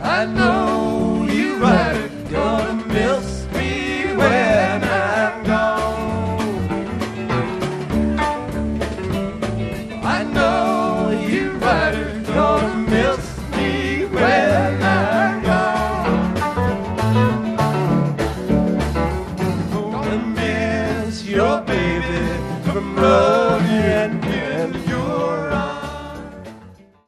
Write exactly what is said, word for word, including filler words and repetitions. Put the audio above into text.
I know you right, gonna miss me when I'm gone. I know you right, gonna miss me when I'm gone. Gonna miss your baby from loving and you.